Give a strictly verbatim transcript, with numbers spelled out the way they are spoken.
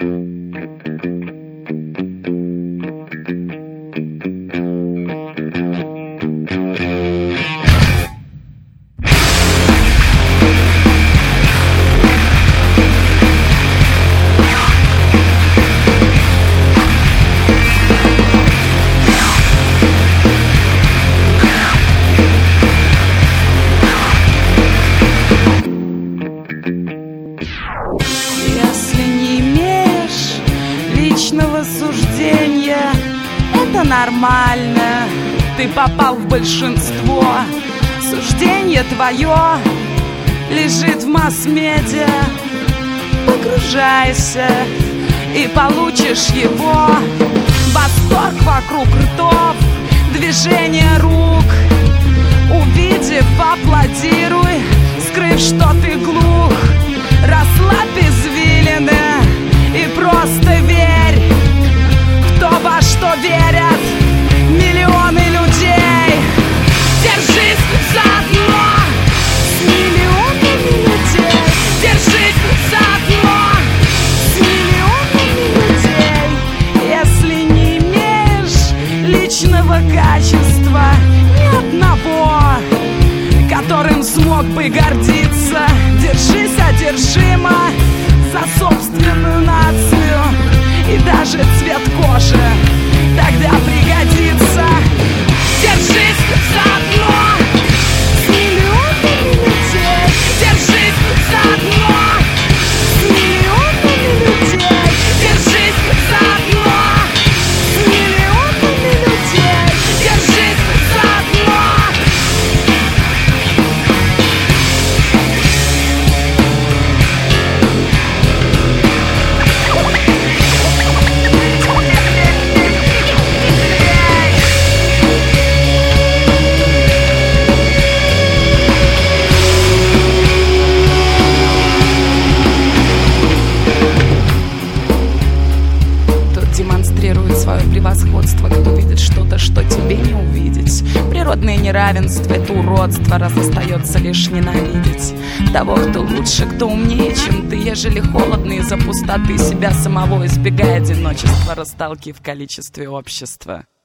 Если не имеешь личного суждения, это нормально, ты попал в большинство. Суждение твое лежит в масс-медиа. Погружайся и получишь его. Восторг вокруг ртов, движение рук. Увидев, аплодируй, скрыв, что ты глух. Расслабь извилины и просто верь. Кто во что верят миллионы людей. Держись заодно с миллионами людей. Держись заодно с миллионами людей. Если не имеешь личного качества, ни одного, которым смог бы гордиться, держись одержимо за собственную нацию и даже цвет кожи тогда пригодится. Держись заодно с миллионами людей. Держись заодно с миллионами людей. Держись заодно с миллионами людей. Держись заодно. Демонстрирует свое превосходство, кто видит что-то, что тебе не увидеть. Природное неравенство — это уродство, раз остается лишь ненавидеть того, кто лучше, кто умнее, чем ты. Ежели холодно из-за пустоты себя самого, избегай одиночества, расталкив в количестве общества.